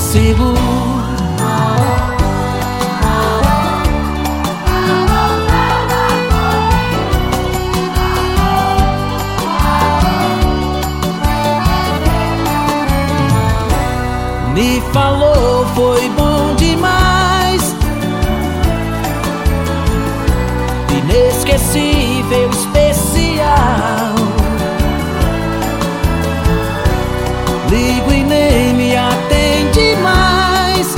consigo. Me falou, foi bom demais, inesquecível, especial. Ligo e nem me atende mais,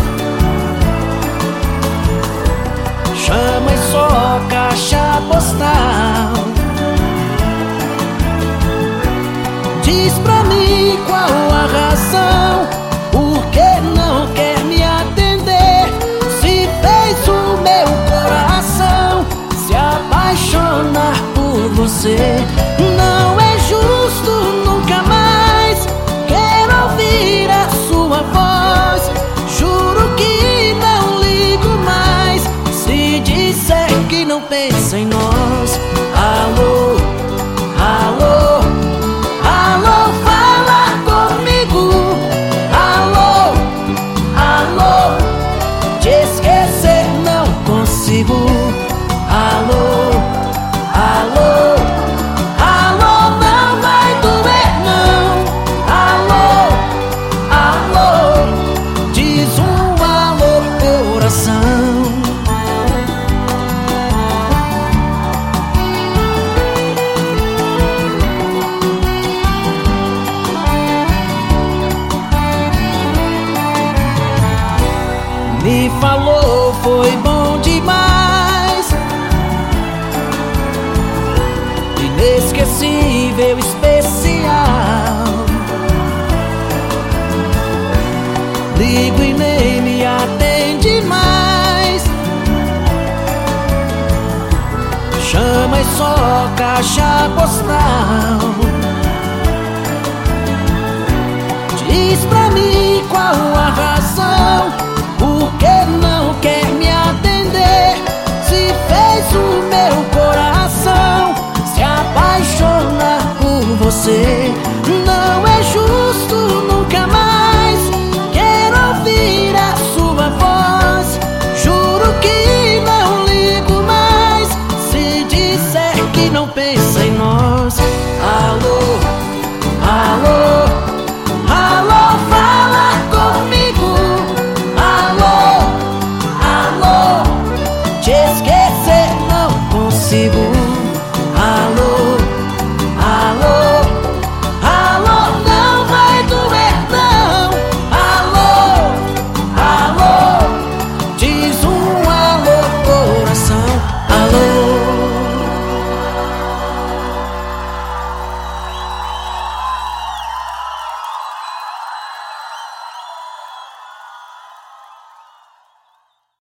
chama e só caixa postal. Diz pra mim qual a razão, por que não quer me atender? Se fez o meu coração se apaixonar por você. Não é justo, nunca mais quero ouvir a sua voz. Juro que não ligo mais se disser que não pensa em nós. Alô, alô, alô, fala comigo. Alô, alô, te esquecer não consigo. Alô, alô, alô, não vai doer não. Alô, alô, diz um alô, coração. Me falou, foi bom demais, inesquecível, especial. Ligo e nem me atende mais, chama e só caixa postal. Diz pra mim qual a razão, por que não quer me atender? Se fez o meu coração se apaixonar por você.